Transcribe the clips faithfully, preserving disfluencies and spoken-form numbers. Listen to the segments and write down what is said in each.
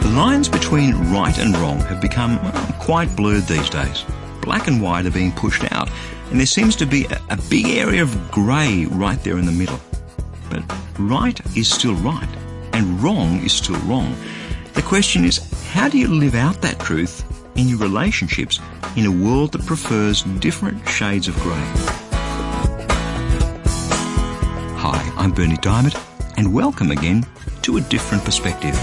The lines between right and wrong have become well, quite blurred these days. Black and white are being pushed out, and there seems to be a, a big area of grey right there in the middle. But right is still right, and wrong is still wrong. The question is, how do you live out that truth in your relationships in a world that prefers different shades of grey? Hi, I'm Bernie Diamond, and welcome again to A Different Perspective.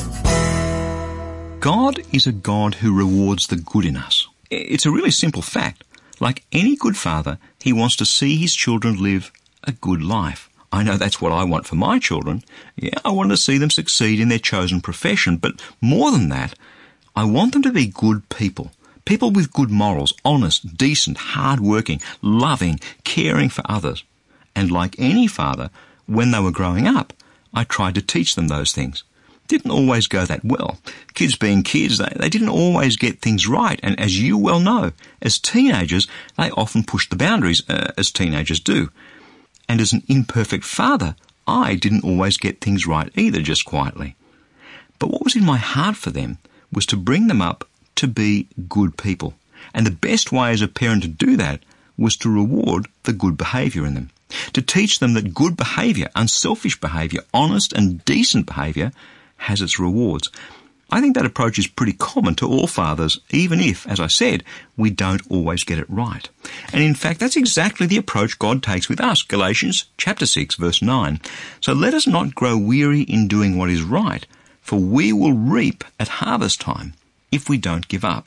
God is a God who rewards the good in us. It's a really simple fact. Like any good father, he wants to see his children live a good life. I know that's what I want for my children. Yeah, I want to see them succeed in their chosen profession, but more than that, I want them to be good people. People with good morals, honest, decent, hard-working, loving, caring for others. And like any father, when they were growing up, I tried to teach them those things. Didn't always go that well. Kids being kids, they, they didn't always get things right, and as you well know, as teenagers, they often push the boundaries, uh, as teenagers do. And as an imperfect father, I didn't always get things right either, just quietly. But what was in my heart for them was to bring them up to be good people. And the best way as a parent to do that was to reward the good behaviour in them. To teach them that good behaviour, unselfish behaviour, honest and decent behaviour has its rewards. I think that approach is pretty common to all fathers, even if, as I said, we don't always get it right. And in fact, that's exactly the approach God takes with us. Galatians chapter six, verse nine. So let us not grow weary in doing what is right, for we will reap at harvest time if we don't give up.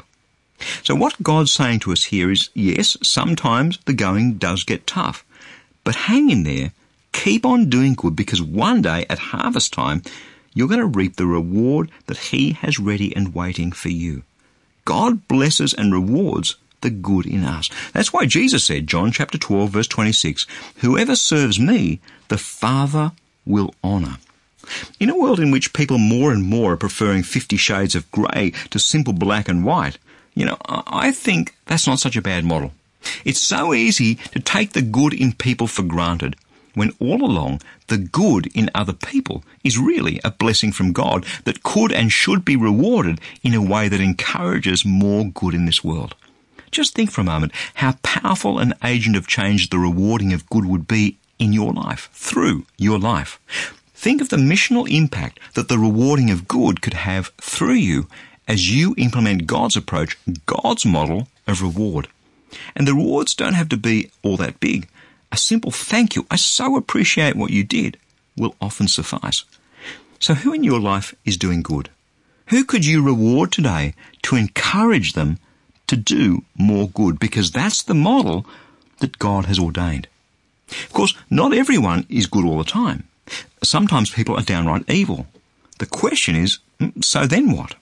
So what God's saying to us here is, yes, sometimes the going does get tough, but hang in there, keep on doing good, because one day at harvest time, you're going to reap the reward that he has ready and waiting for you. God blesses and rewards the good in us. That's why Jesus said, John chapter twelve, verse twenty-six, whoever serves me, the Father will honour. In a world in which people more and more are preferring fifty shades of grey to simple black and white, you know, I think that's not such a bad model. It's so easy to take the good in people for granted, when all along the good in other people is really a blessing from God that could and should be rewarded in a way that encourages more good in this world. Just think for a moment how powerful an agent of change the rewarding of good would be in your life, through your life. Think of the missional impact that the rewarding of good could have through you as you implement God's approach, God's model of reward. And the rewards don't have to be all that big. A simple thank you, I so appreciate what you did, will often suffice. So who in your life is doing good? Who could you reward today to encourage them to do more good? Because that's the model that God has ordained. Of course, not everyone is good all the time. Sometimes people are downright evil. The question is, so then what?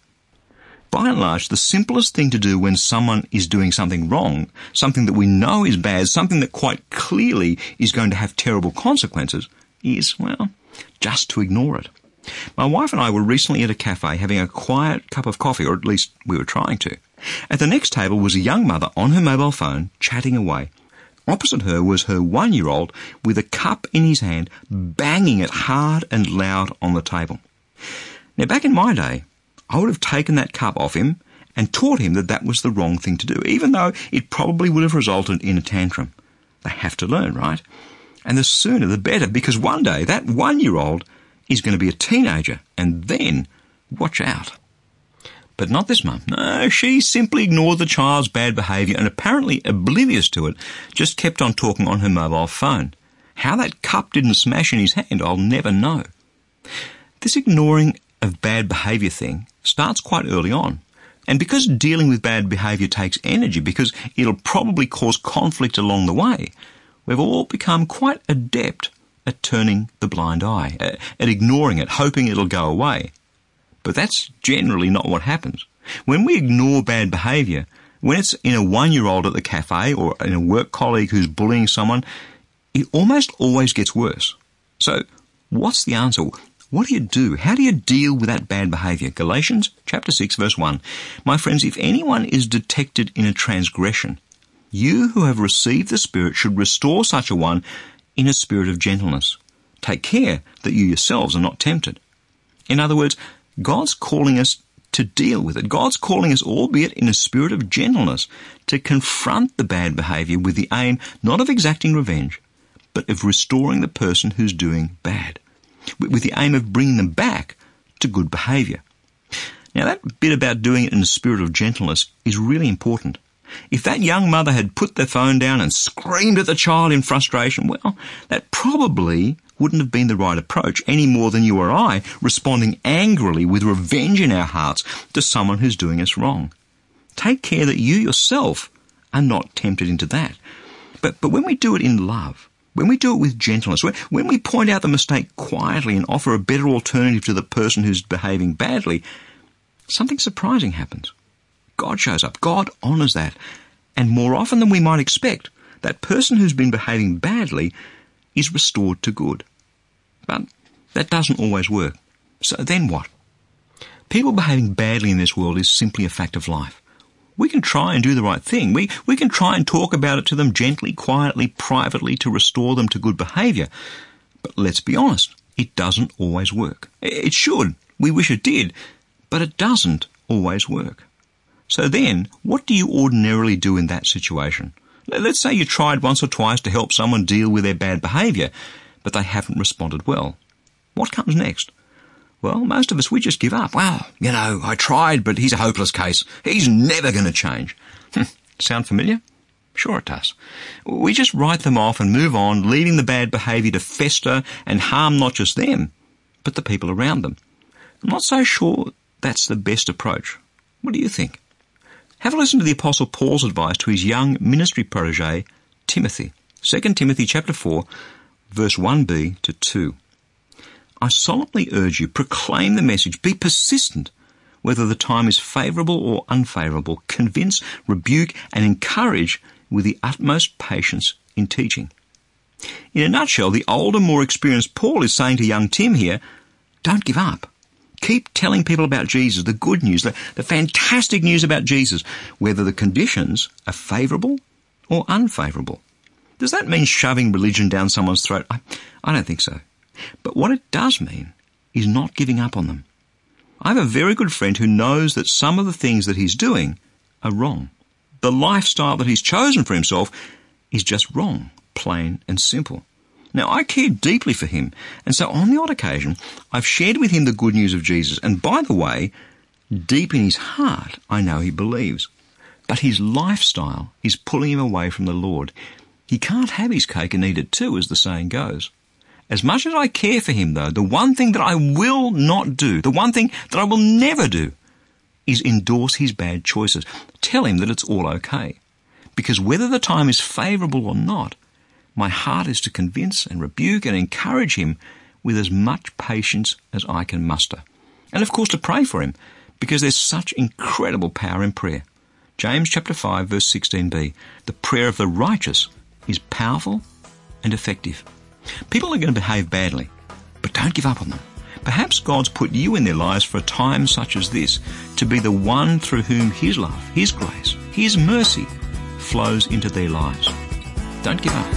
By and large, the simplest thing to do when someone is doing something wrong, something that we know is bad, something that quite clearly is going to have terrible consequences, is, well, just to ignore it. My wife and I were recently at a cafe having a quiet cup of coffee, or at least we were trying to. At the next table was a young mother on her mobile phone, chatting away. Opposite her was her one-year-old with a cup in his hand, banging it hard and loud on the table. Now, back in my day, I would have taken that cup off him and taught him that that was the wrong thing to do, even though it probably would have resulted in a tantrum. They have to learn, right? And the sooner the better, because one day that one-year-old is going to be a teenager, and then watch out. But not this mum. No, she simply ignored the child's bad behaviour and, apparently oblivious to it, just kept on talking on her mobile phone. How that cup didn't smash in his hand, I'll never know. This ignoring of bad behaviour thing starts quite early on. And because dealing with bad behaviour takes energy, because it'll probably cause conflict along the way, we've all become quite adept at turning the blind eye, at, at ignoring it, hoping it'll go away. But that's generally not what happens. When we ignore bad behaviour, when it's in a one-year-old at the cafe or in a work colleague who's bullying someone, it almost always gets worse. So what's the answer? What do you do? How do you deal with that bad behaviour? Galatians chapter six, verse one. My friends, if anyone is detected in a transgression, you who have received the Spirit should restore such a one in a spirit of gentleness. Take care that you yourselves are not tempted. In other words, God's calling us to deal with it. God's calling us, albeit in a spirit of gentleness, to confront the bad behaviour with the aim not of exacting revenge, but of restoring the person who's doing bad, with the aim of bringing them back to good behaviour. Now, that bit about doing it in a spirit of gentleness is really important. If that young mother had put their phone down and screamed at the child in frustration, well, that probably wouldn't have been the right approach, any more than you or I responding angrily with revenge in our hearts to someone who's doing us wrong. Take care that you yourself are not tempted into that. But, but when we do it in love, when we do it with gentleness, when, when we point out the mistake quietly and offer a better alternative to the person who's behaving badly, something surprising happens. God shows up. God honours that. And more often than we might expect, that person who's been behaving badly is restored to good. But that doesn't always work. So then what? People behaving badly in this world is simply a fact of life. We can try and do the right thing. We, we can try and talk about it to them gently, quietly, privately to restore them to good behaviour. But let's be honest, it doesn't always work. It should. We wish it did. But it doesn't always work. So then, what do you ordinarily do in that situation? Let's say you tried once or twice to help someone deal with their bad behaviour, but they haven't responded well. What comes next? Well, most of us, we just give up. Well, you know, I tried, but he's a hopeless case. He's never going to change. Sound familiar? Sure it does. We just write them off and move on, leaving the bad behaviour to fester and harm not just them, but the people around them. I'm not so sure that's the best approach. What do you think? Have a listen to the Apostle Paul's advice to his young ministry protege, Timothy. Second Timothy chapter four, verse one b to two. I solemnly urge you, proclaim the message, be persistent, whether the time is favourable or unfavourable. Convince, rebuke, and encourage with the utmost patience in teaching. In a nutshell, the older, more experienced Paul is saying to young Tim here, don't give up. Keep telling people about Jesus, the good news, the, the fantastic news about Jesus, whether the conditions are favourable or unfavourable. Does that mean shoving religion down someone's throat? I, I don't think so. But what it does mean is not giving up on them. I have a very good friend who knows that some of the things that he's doing are wrong. The lifestyle that he's chosen for himself is just wrong, plain and simple. Now, I care deeply for him, and so on the odd occasion, I've shared with him the good news of Jesus. And by the way, deep in his heart, I know he believes. But his lifestyle is pulling him away from the Lord. He can't have his cake and eat it too, as the saying goes. As much as I care for him, though, the one thing that I will not do, the one thing that I will never do, is endorse his bad choices. Tell him that it's all okay. Because whether the time is favourable or not, my heart is to convince and rebuke and encourage him with as much patience as I can muster. And of course to pray for him, because there's such incredible power in prayer. James chapter five verse sixteen b. The prayer of the righteous is powerful and effective. People are going to behave badly, but don't give up on them. Perhaps God's put you in their lives for a time such as this to be the one through whom his love, his grace, his mercy flows into their lives. Don't give up.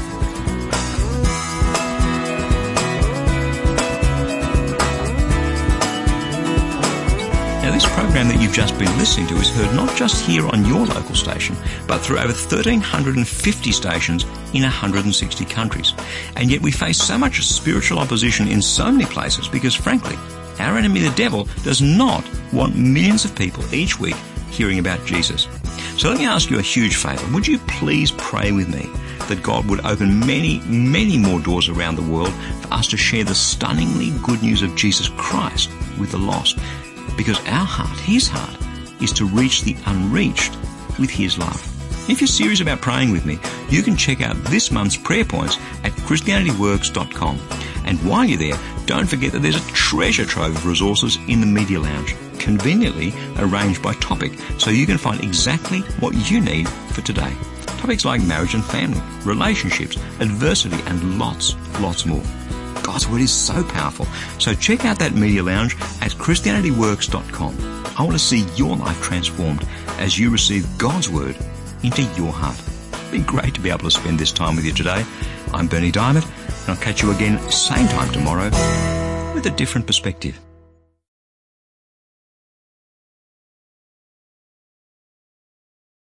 Now, this program that you've just been listening to is heard not just here on your local station, but through over one thousand three hundred fifty stations in one hundred sixty countries. And yet we face so much spiritual opposition in so many places because, frankly, our enemy, the devil, does not want millions of people each week hearing about Jesus. So let me ask you a huge favour. Would you please pray with me that God would open many, many more doors around the world for us to share the stunningly good news of Jesus Christ with the lost? Because our heart, his heart, is to reach the unreached with his love. If you're serious about praying with me, you can check out this month's prayer points at Christianity Works dot com. And while you're there, don't forget that there's a treasure trove of resources in the Media Lounge, conveniently arranged by topic, so you can find exactly what you need for today. Topics like marriage and family, relationships, adversity, and lots, lots more. God's Word is so powerful. So check out that Media Lounge at Christianity Works dot com. I want to see your life transformed as you receive God's Word into your heart. It's been great to be able to spend this time with you today. I'm Berni Dymet, and I'll catch you again same time tomorrow with a different perspective.